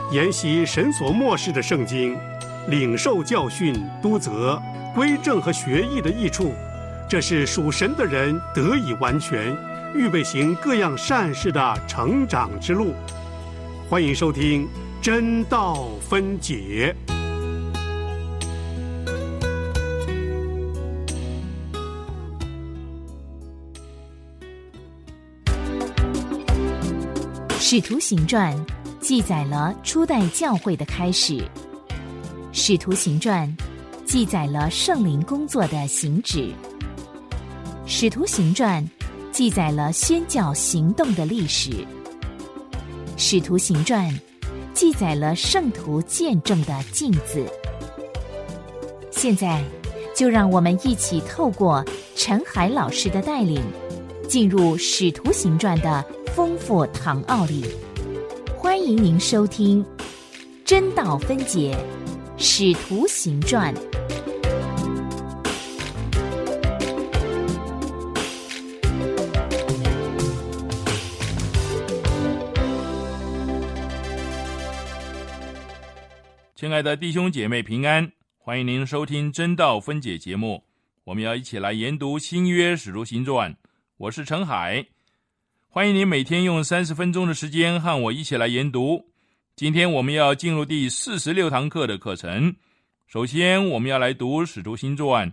研习神所默示的圣经，领受教训、督责、归正和学义的益处，这是属神的人得以完全，预备行各样善事的成长之路。欢迎收听真道分解。 使徒行传记载了初代教会的开始，使徒行传记载了圣灵工作的行止，使徒行传记载了宣教行动的历史，使徒行传记载了圣徒见证的镜子。现在就让我们一起透过陈海老师的带领，进入使徒行传的丰富堂奥里。欢迎您收听真道分解使徒行传。 亲爱的弟兄姐妹平安，欢迎您收听真道分解节目。我们要一起来研读新约使徒行传，我是陈海。欢迎您每天用30分钟的时间和我一起来研读。今天我们要进入第46堂课的课程。首先我们要来读使徒行传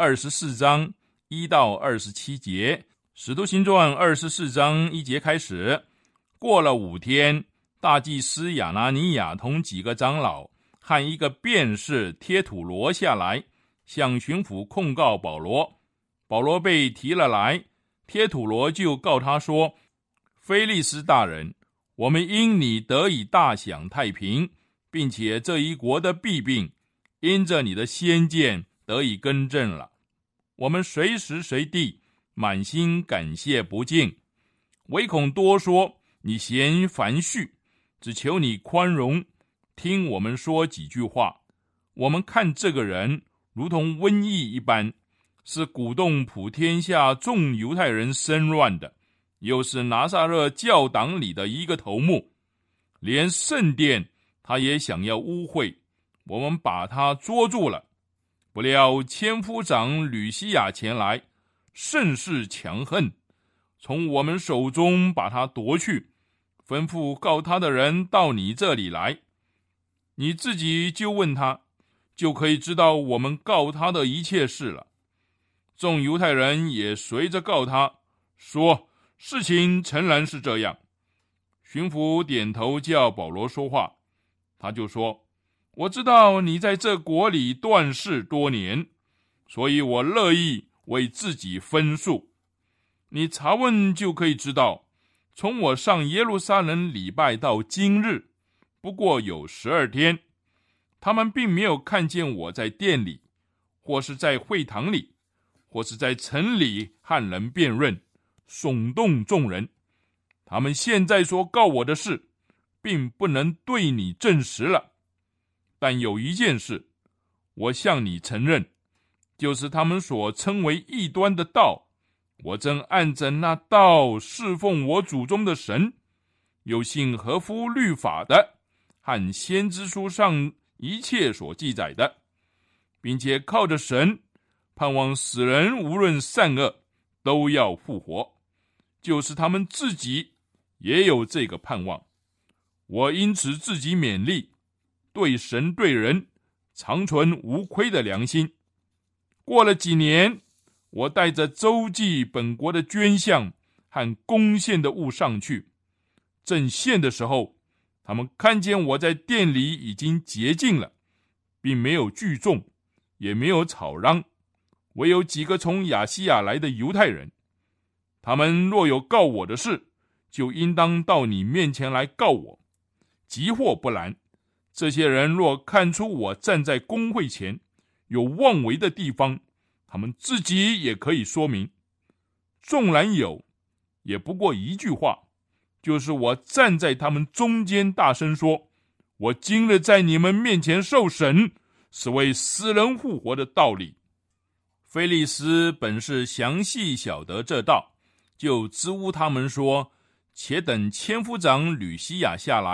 24章1到27节。使徒行传24章1节开始，过了5天，大祭司亚拿尼亚同几个长老和一个辩士贴土罗下来，向巡抚控告保罗。保罗被提了来，贴土罗就告他说：菲利斯大人，我们因你得以大享太平，并且这一国的弊病因着你的先见得以更正了。我们随时随地满心感谢不尽，唯恐多说，你嫌繁絮，只求你宽容，听我们说几句话。我们看这个人如同瘟疫一般，是鼓动普天下众犹太人生乱的，又是拿撒勒教党里的一个头目，连圣殿他也想要污秽，我们把他捉住了。不料千夫长吕西亚前来，甚是强横，从我们手中把他夺去，吩咐告他的人到你这里来，你自己就问他，就可以知道我们告他的一切事了。众犹太人也随着告他，说事情诚然是这样。巡抚点头叫保罗说话，他就说：我知道你在这国里断事多年，所以我乐意为自己分述。你查问就可以知道，从我上耶路撒冷礼拜到今日，不过有12天，他们并没有看见我在殿里，或是在会堂里，或是在城里和人辩论，耸动众人。他们现在所告我的事，并不能对你证实了。但有一件事，我向你承认，就是他们所称为异端的道，我正按着那道侍奉我祖宗的神，有信合乎律法的，和先知书上一切所记载的，并且靠着神，盼望死人无论善恶都要复活，就是他们自己也有这个盼望。我因此自己勉励，对神对人常存无亏的良心。过了几年，我带着周济本国的捐项和贡献的物上去，正献的时候，他们看见我在店里已经洁净了，并没有聚众，也没有吵嚷，唯有几个从亚细亚来的犹太人。他们若有告我的事，就应当到你面前来告我，即或不然，这些人若看出我站在公会前有妄为的地方，他们自己也可以说明。纵然有，也不过一句话，就是我站在他们中间大声说，我今日在你们面前受审，是为死人复活的道理。菲利斯本是详细晓得这道，就支吾他们说，且等千夫长吕西亚下来，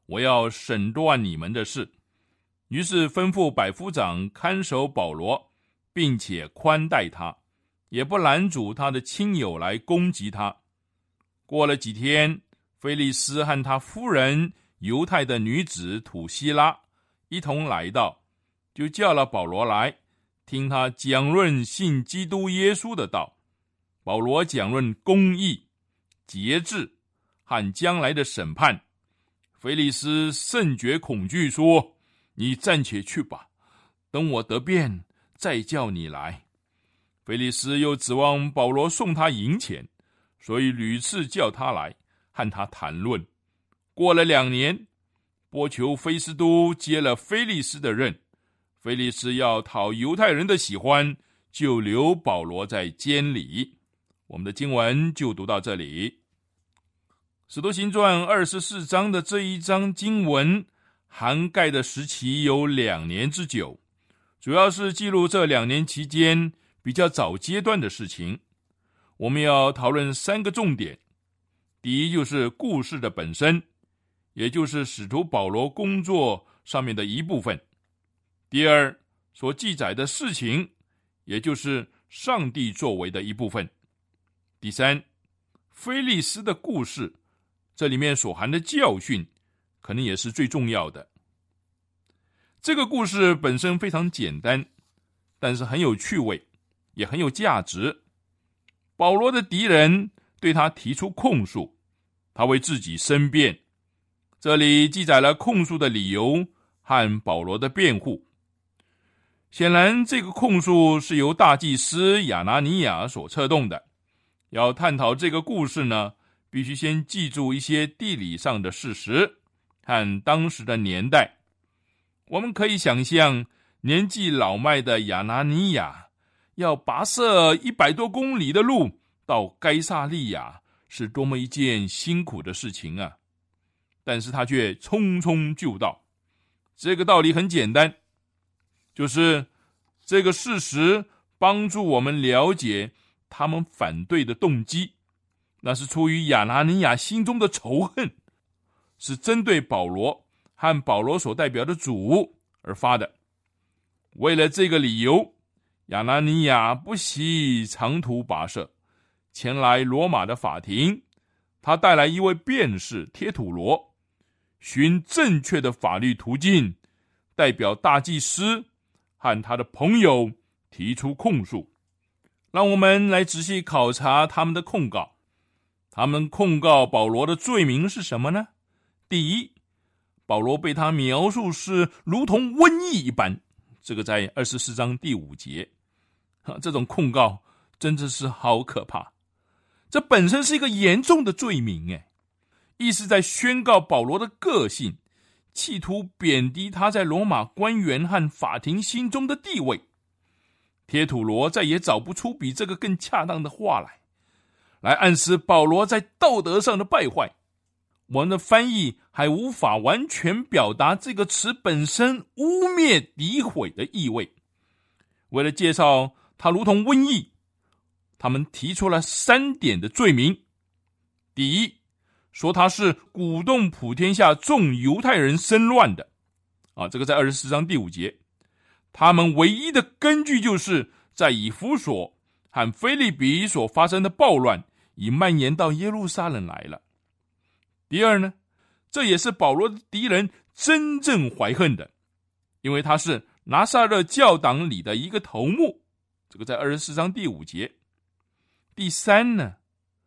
我要审断你们的事。于是吩咐百夫长看守保罗，并且宽待他，也不拦阻他的亲友来攻击他。过了几天，菲利斯和他夫人犹太的女子土希拉一同来到，就叫了保罗来，听他讲论信基督耶稣的道。保罗讲论公义、节制和将来的审判。菲利斯甚觉恐惧，说：你暂且去吧，等我得便再叫你来。菲利斯又指望保罗送他银钱，所以屡次叫他来和他谈论。过了2年，波求菲斯都接了菲利斯的任，菲利斯要讨犹太人的喜欢，就留保罗在监里。我们的经文就读到这里。使徒行传24章的这一章经文涵盖的时期有2年之久，主要是记录这2年期间比较早阶段的事情。我们要讨论3个重点。第一，就是故事的本身，也就是使徒保罗工作上面的一部分。第二，所记载的事情，也就是上帝作为的一部分。第三，菲利斯的故事，这里面所含的教训可能也是最重要的。这个故事本身非常简单，但是很有趣味，也很有价值。保罗的敌人对他提出控诉，他为自己申辩。这里记载了控诉的理由和保罗的辩护。显然这个控诉是由大祭司亚拿尼亚所策动的。要探讨这个故事呢，必须先记住一些地理上的事实和当时的年代。我们可以想象，年纪老迈的亚拿尼亚要跋涉100多公里的路到该撒利亚，是多么一件辛苦的事情啊！但是他却匆匆就到。这个道理很简单，就是这个事实帮助我们了解他们反对的动机，那是出于亚拿尼亚心中的仇恨，是针对保罗和保罗所代表的主而发的。为了这个理由，亚拿尼亚不惜长途跋涉，前来罗马的法庭。他带来一位辩士帖土罗，循正确的法律途径，代表大祭司和他的朋友提出控诉。让我们来仔细考察他们的控告。他们控告保罗的罪名是什么呢？第一，保罗被他描述是如同瘟疫一般，这个在24章第5节。这种控告真的是好可怕，这本身是一个严重的罪名，意思在宣告保罗的个性，企图贬低他在罗马官员和法庭心中的地位。帖土罗再也找不出比这个更恰当的话来暗示保罗在道德上的败坏。我们的翻译还无法完全表达这个词本身污蔑诋毁的意味。为了介绍他如同瘟疫，他们提出了3点的罪名。第一，说他是鼓动普天下众犹太人生乱的，这个在24章第5节。他们唯一的根据就是在以弗所和腓立比所发生的暴乱已蔓延到耶路撒冷来了。第二呢，这也是保罗的敌人真正怀恨的，因为他是拿撒勒教党里的一个头目，这个在24章第5节。第三呢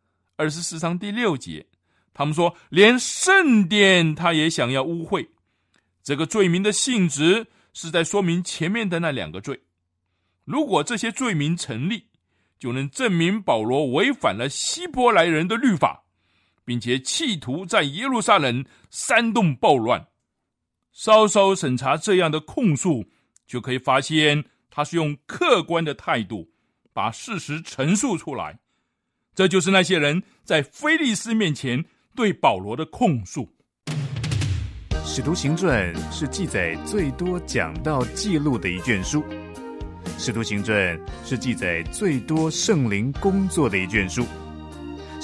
，24章第6节，他们说连圣殿他也想要污秽。这个罪名的性质是在说明前面的那2个罪。如果这些罪名成立，就能证明保罗违反了希伯来人的律法，并且企图在耶路撒冷煽动暴乱。稍稍审查这样的控诉，就可以发现他是用客观的态度把事实陈述出来。这就是那些人在菲利斯面前对保罗的控诉。 使徒行传是记载最多讲道记录的一卷书，使徒行传是记载最多圣灵工作的一卷书，使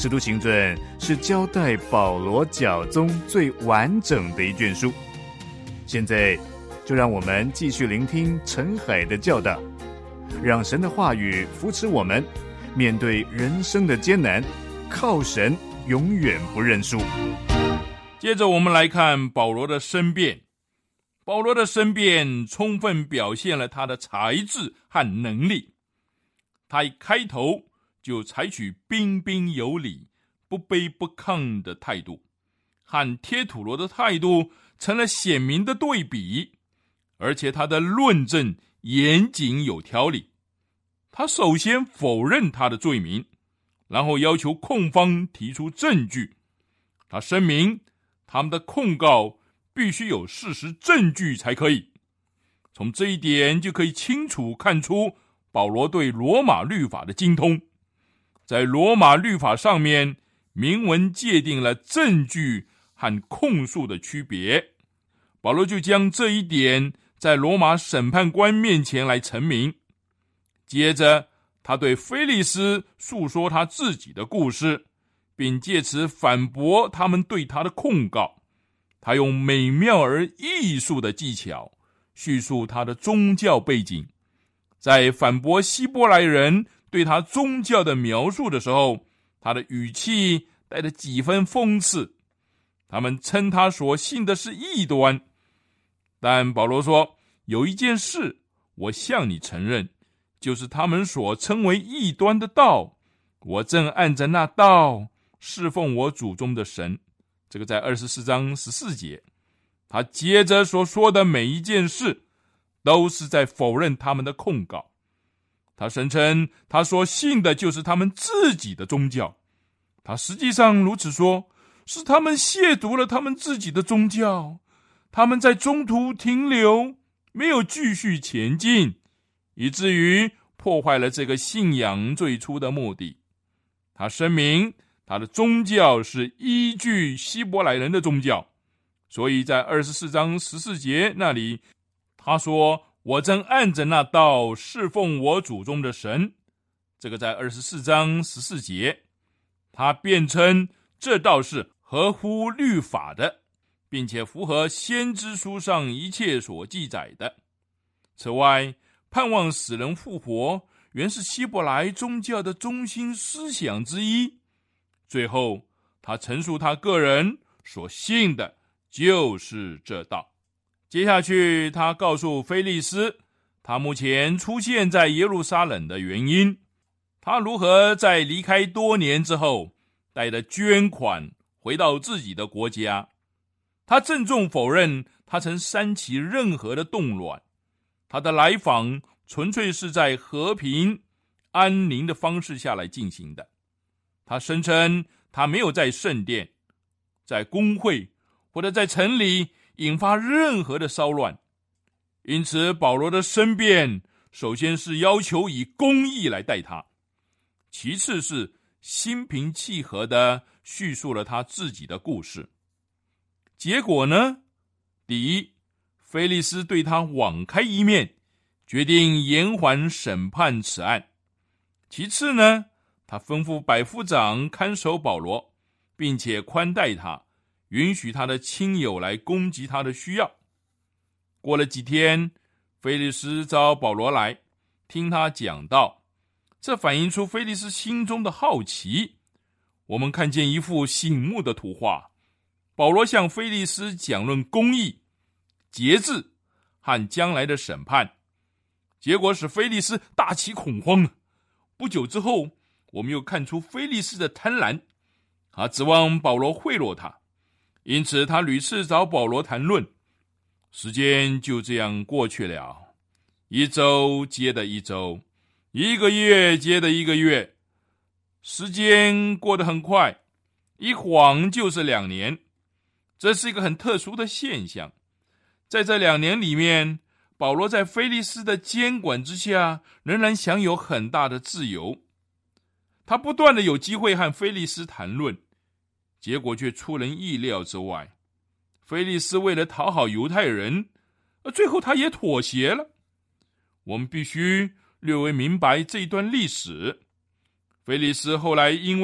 使徒行传是交代保罗教宗最完整的一卷书。现在就让我们继续聆听陈海的教导，让神的话语扶持我们，面对人生的艰难，靠神永远不认输。 接着我们来看保罗的申辩。保罗的申辩充分表现了他的才智和能力。他一开头就采取彬彬有礼、不卑不亢的态度，和帖土罗的态度成了鲜明的对比，而且他的论证严谨有条理。他首先否认他的罪名，然后要求控方提出证据。他声明他们的控告必须有事实证据才可以。从这一点就可以清楚看出保罗对罗马律法的精通。在罗马律法上面明文界定了证据和控诉的区别，保罗就将这一点在罗马审判官面前来陈明。接着他对菲利斯诉说他自己的故事，并借此反驳他们对他的控告。他用美妙而艺术的技巧叙述他的宗教背景，在反驳希伯来人对他宗教的描述的时候，他的语气带着几分讽刺。他们称他所信的是异端，但保罗说，有一件事我向你承认，就是他们所称为异端的道，我正按着那道侍奉我祖宗的神。这个在24章14节。他接着所说的每一件事都是在否认他们的控告。他声称他所信的就是他们自己的宗教，他实际上如此说，是他们亵渎了他们自己的宗教，他们在中途停留，没有继续前进，以至于破坏了这个信仰最初的目的。他声明他的宗教是依据希伯来人的宗教，所以在24章14节那里，他说，我正按着那道侍奉我祖宗的神。这个在24章14节，他辩称这道是合乎律法的，并且符合先知书上一切所记载的。此外，盼望死人复活原是希伯来宗教的中心思想之一。最后他陈述他个人所信的就是这道。接下去他告诉菲利斯他目前出现在耶路撒冷的原因，他如何在离开多年之后带着捐款回到自己的国家。他郑重否认他曾煽起任何的动乱，他的来访纯粹是在和平安宁的方式下来进行的。他声称他没有在圣殿、在公会或者在城里引发任何的骚乱。因此保罗的申辩首先是要求以公义来待他，其次是心平气和地叙述了他自己的故事。结果呢，第一，菲利斯对他网开一面，决定延缓审判此案。其次呢，他吩咐百夫长看守保罗，并且宽待他，允许他的亲友来供给他的需要。过了几天，菲利斯召保罗来听他讲道，这反映出菲利斯心中的好奇。我们看见一幅醒目的图画，保罗向菲利斯讲论公义、节制和将来的审判，结果使菲利斯大起恐慌了。不久之后，我们又看出菲利斯的贪婪，他指望保罗贿赂他，因此他屡次找保罗谈论。时间就这样过去了，一周接着一周，一个月接着一个月，时间过得很快，一晃就是2年。这是一个很特殊的现象。在这2年里面，保罗在菲利斯的监管之下，仍然享有很大的自由。他不断的有机会和菲利斯谈论，结果却出人意料之外。菲利斯为了讨好犹太人，最后他也妥协了。我们必须略微明白这一段历史。菲利斯后来因为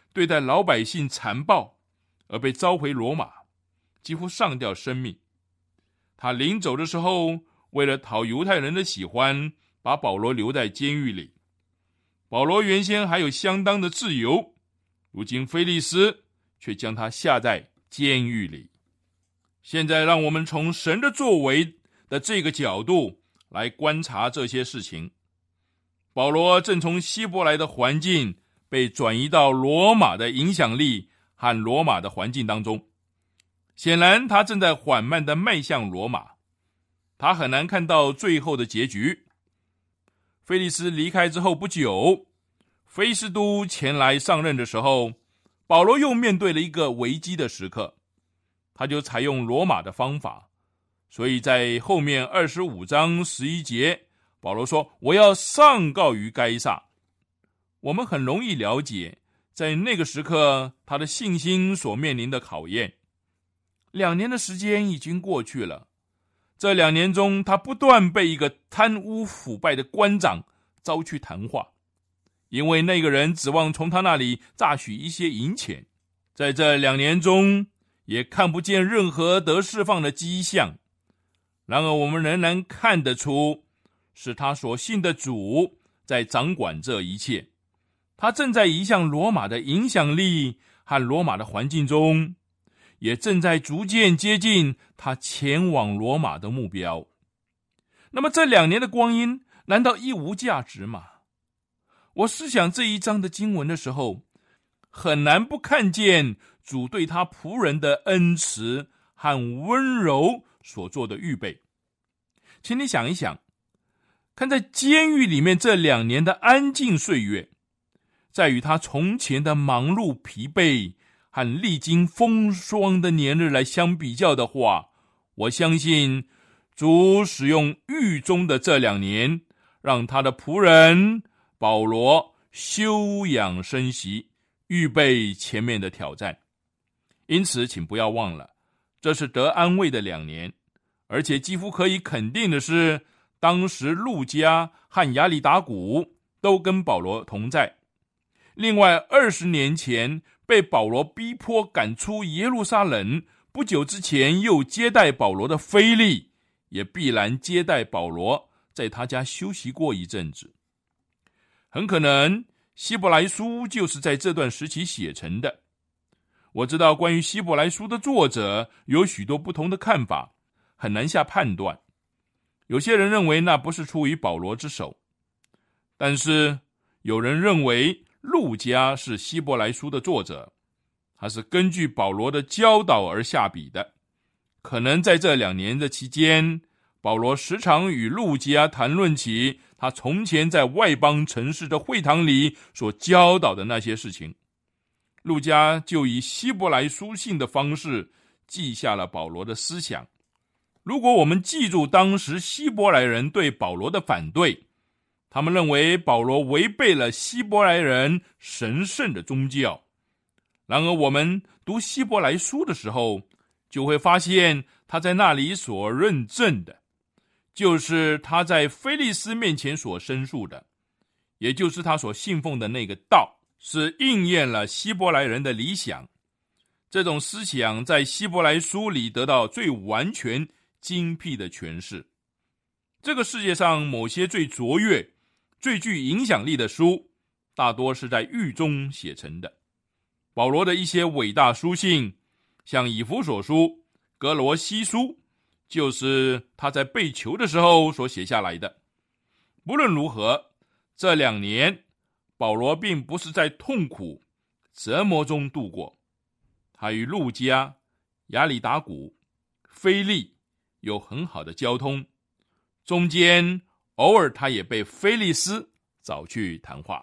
对待老百姓残暴，而被召回罗马，几乎上吊生命。他临走的时候，为了讨犹太人的喜欢，把保罗留在监狱里。保罗原先还有相当的自由，如今腓力斯却将他下在监狱里。现在让我们从神的作为的这个角度来观察这些事情。保罗正从希伯来的环境被转移到罗马的影响力和罗马的环境当中，显然他正在缓慢地迈向罗马，他很难看到最后的结局。腓力斯离开之后不久，菲斯都前来上任的时候，保罗又面对了一个危机的时刻，他就采用罗马的方法。所以在后面25章11节，保罗说，我要上告于该撒。我们很容易了解，在那个时刻他的信心所面临的考验。2年的时间已经过去了，这2年中，他不断被一个贪污腐败的官长招去谈话，因为那个人指望从他那里榨取一些银钱。在这2年中，也看不见任何得释放的迹象。然而我们仍然看得出，是他所信的主在掌管这一切。他正在移向罗马的影响力和罗马的环境中，也正在逐渐接近他前往罗马的目标。那么这2年的光阴难道一无价值吗？我思想这一章的经文的时候，很难不看见主对他仆人的恩慈和温柔所做的预备。请你想一想，看在监狱里面这2年的安静岁月，在与他从前的忙碌疲惫和历经风霜的年日来相比较的话，我相信主使用狱中的这2年，让他的仆人保罗休养生息，预备前面的挑战。因此请不要忘了，这是得安慰的2年，而且几乎可以肯定的是，当时路加和亚里达古都跟保罗同在。另外20年前被保罗逼迫赶出耶路撒冷，不久之前又接待保罗的腓力，也必然接待保罗，在他家休息过一阵子。很可能希伯来书就是在这段时期写成的。我知道关于希伯来书的作者有许多不同的看法，很难下判断。有些人认为那不是出于保罗之手，但是有人认为路加是希伯来书的作者，他是根据保罗的教导而下笔的。可能在这2年的期间，保罗时常与路加谈论起他从前在外邦城市的会堂里所教导的那些事情。路加就以希伯来书信的方式记下了保罗的思想。如果我们记住当时希伯来人对保罗的反对，他们认为保罗违背了希伯来人神圣的宗教。然而我们读希伯来书的时候，就会发现他在那里所认证的，就是他在腓力斯面前所申述的，也就是他所信奉的那个道，是应验了希伯来人的理想。这种思想在希伯来书里得到最完全精辟的诠释。这个世界上某些最卓越、最具影响力的书，大多是在狱中写成的。保罗的一些伟大书信，像以弗所书、格罗西书，就是他在被囚的时候所写下来的。不论如何，这2年保罗并不是在痛苦折磨中度过，他与路加、亚里达古、腓力有很好的交通，中间偶尔他也被腓力斯找去谈话。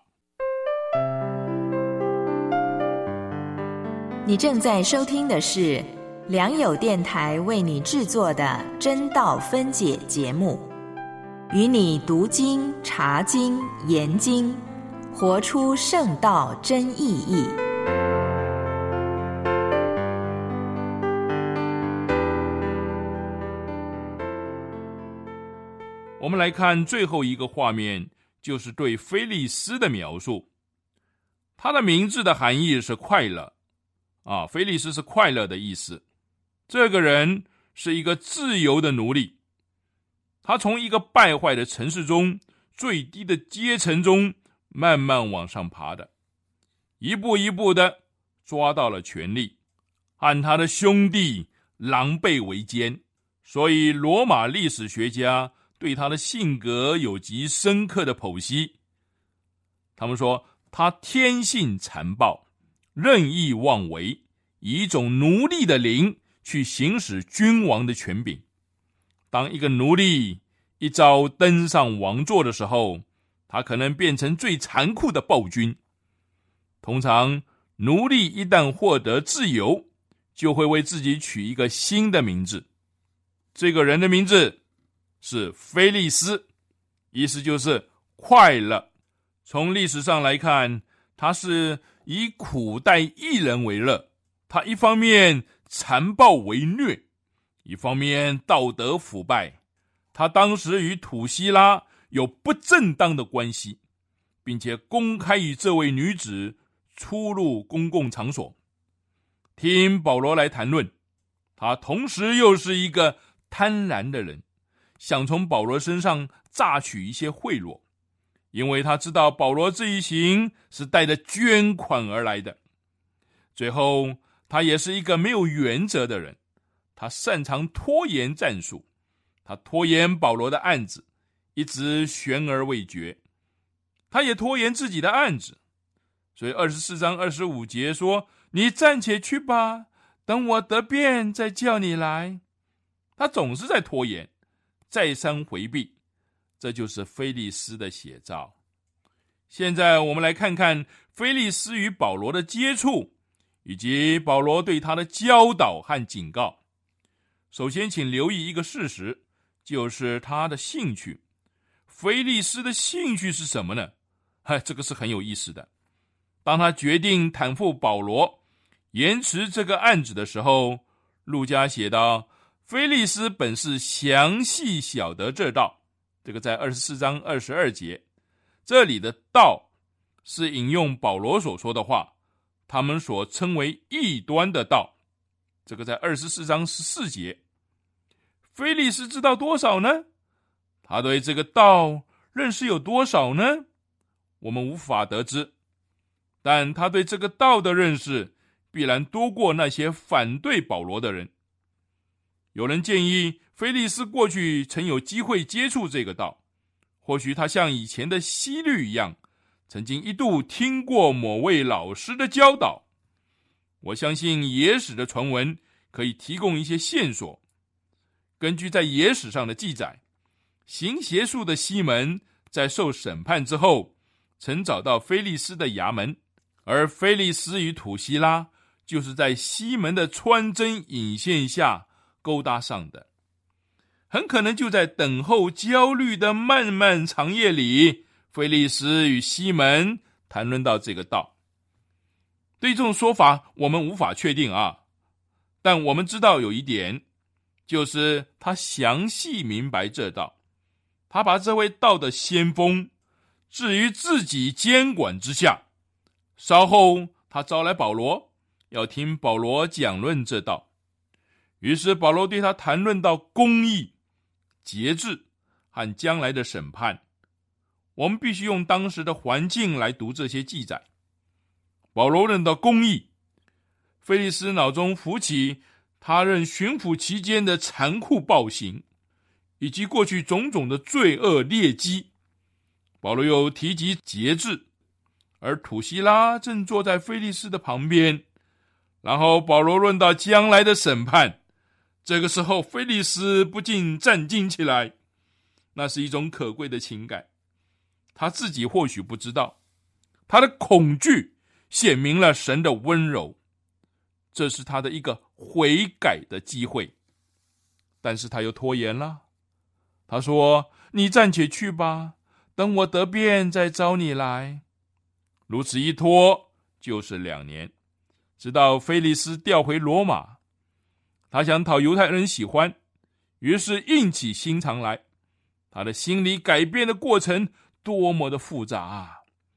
你正在收听的是良友电台为你制作的真道分解节目，与你读经、查经、研经，活出圣道真意义。 我们来看最后一个画面，就是对腓力斯的描述。 他的名字的含义是快乐菲利斯是快乐的意思。这个人是一个自由的奴隶，他从一个败坏的城市中最低的阶层中慢慢往上爬的，一步一步的抓到了权力，和他的兄弟狼狈为奸。所以罗马历史学家对他的性格有极深刻的剖析。他们说他天性残暴，任意妄为，以一种奴隶的灵去行使君王的权柄。当一个奴隶一朝登上王座的时候，他可能变成最残酷的暴君。通常奴隶一旦获得自由，就会为自己取一个新的名字。这个人的名字是菲利斯，意思就是快乐。从历史上来看，他是以苦待异人为乐。他一方面残暴为虐，一方面道德腐败。他当时与土希拉有不正当的关系，并且公开与这位女子出入公共场所。听保罗来谈论，他同时又是一个贪婪的人，想从保罗身上榨取一些贿赂，因为他知道保罗这一行是带着捐款而来的。最后他也是一个没有原则的人，他擅长拖延战术，他拖延保罗的案子，一直悬而未决。他也拖延自己的案子，所以24章25节说，你暂且去吧，等我得便再叫你来。他总是在拖延，再三回避，这就是菲利斯的写照。现在我们来看看菲利斯与保罗的接触，以及保罗对他的教导和警告。首先请留意一个事实，就是他的兴趣。菲利斯的兴趣是什么呢？这个是很有意思的。当他决定袒护保罗，延迟这个案子的时候，路加写道，菲利斯本是详细晓得这道，这个在24章22节。这里的道是引用保罗所说的话，他们所称为异端的道，这个在24章14节。菲利斯知道多少呢？他对这个道认识有多少呢？我们无法得知，但他对这个道的认识必然多过那些反对保罗的人。有人建议菲利斯过去曾有机会接触这个道，或许他像以前的希律一样，曾经一度听过某位老师的教导。我相信野史的传闻可以提供一些线索。根据在野史上的记载，行邪术的西门在受审判之后，曾找到菲利斯的衙门，而菲利斯与土希拉就是在西门的穿针引线下勾搭上的。很可能就在等候焦虑的漫漫长夜里，菲利斯与西门谈论到这个道。对这种说法我们无法确定但我们知道有一点，就是他详细明白这道，他把这位道的先锋置于自己监管之下。稍后他招来保罗，要听保罗讲论这道。于是保罗对他谈论到公义、节制和将来的审判。我们必须用当时的环境来读这些记载。保罗论到公义，菲利斯脑中浮起他任巡抚期间的残酷暴行，以及过去种种的罪恶劣迹。保罗又提及节制，而土希拉正坐在菲利斯的旁边。然后保罗论到将来的审判，这个时候菲利斯不禁战兢起来，那是一种可贵的情感。他自己或许不知道，他的恐惧显明了神的温柔，这是他的一个悔改的机会。但是他又拖延了。他说，你暂且去吧，等我得便再招你来。如此一拖就是2年，直到菲利斯调回罗马。他想讨犹太人喜欢，于是硬起心肠来。他的心理改变的过程多么的复杂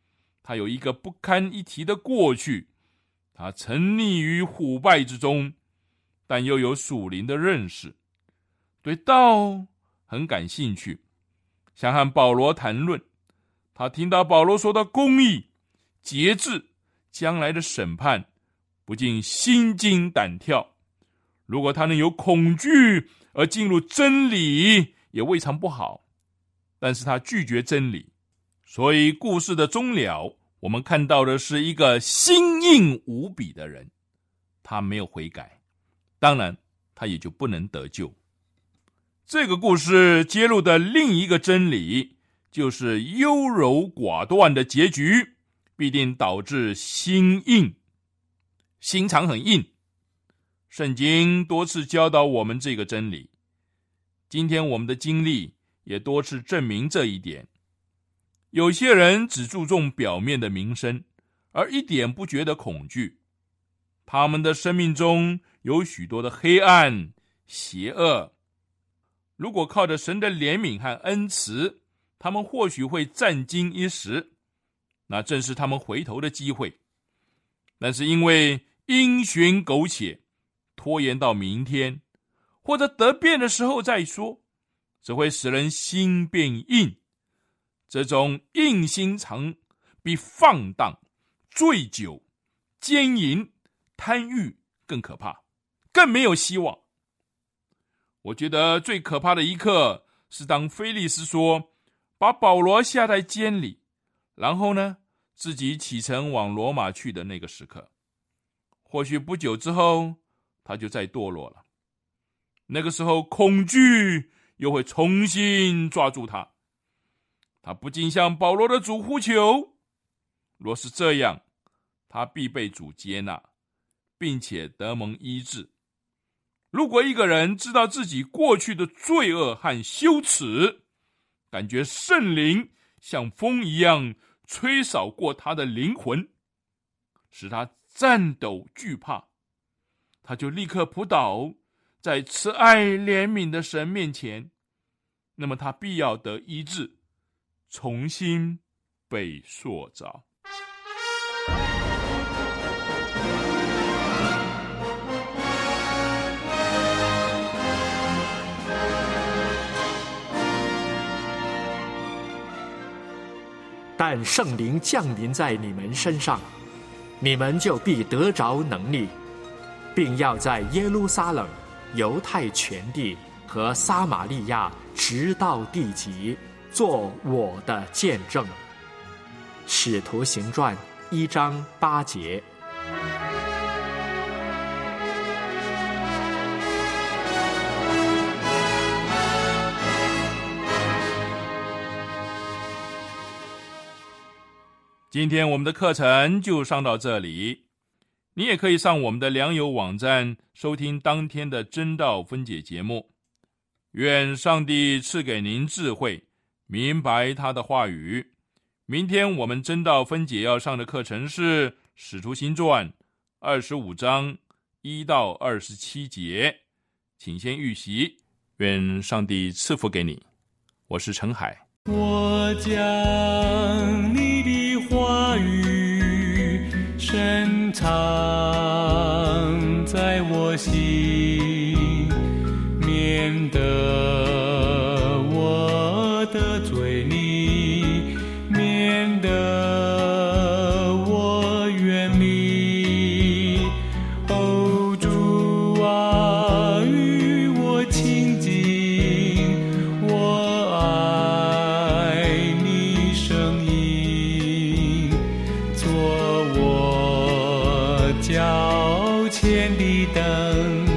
他有一个不堪一提的过去，他沉溺于腐败之中，但又有属灵的认识，对道很感兴趣，想和保罗谈论。他听到保罗说到公义、节制、将来的审判，不禁心惊胆跳。如果他能有恐惧而进入真理，也未尝不好。但是他拒绝真理，所以故事的终了，我们看到的是一个心硬无比的人，他没有悔改，当然他也就不能得救。这个故事揭露的另一个真理，就是优柔寡断的结局必定导致心硬，心肠很硬。圣经多次教导我们这个真理，今天我们的经历也多次证明这一点。有些人只注重表面的名声，而一点不觉得恐惧。他们的生命中有许多的黑暗、邪恶。如果靠着神的怜悯和恩慈，他们或许会战惊一时，那正是他们回头的机会。但是因为因循苟且，拖延到明天，或者得变的时候再说，只会使人心变硬。这种硬心肠比放荡、醉酒、奸淫、贪欲更可怕，更没有希望。我觉得最可怕的一刻是当菲利斯说把保罗下在监里，然后呢自己启程往罗马去的那个时刻。或许不久之后他就再堕落了，那个时候恐惧又会重新抓住他，他不禁向保罗的主呼求。若是这样，他必被主接纳，并且得蒙医治。如果一个人知道自己过去的罪恶和羞耻，感觉圣灵像风一样吹扫过他的灵魂，使他颤抖惧怕，他就立刻扑倒在慈爱怜悯的神面前，那么他必要得医治，重新被塑造。 但圣灵降临在你们身上，你们就必得着能力，并要在耶路撒冷、犹太全地和撒玛利亚直到地极，做我的见证。使徒行传1章8节。 今天我们的课程就上到这里，你也可以上我们的良友网站收听当天的真道分解节目。愿上帝赐给您智慧，明白他的话语。明天我们真道分解要上的课程是使徒行传25章1到27节，请先预习。愿上帝赐福给你。我是陈海。 我将你的话语深藏在我心，免得我得罪你，免得我远离。哦，主啊，与我亲近，我爱你声音，做我脚前的灯。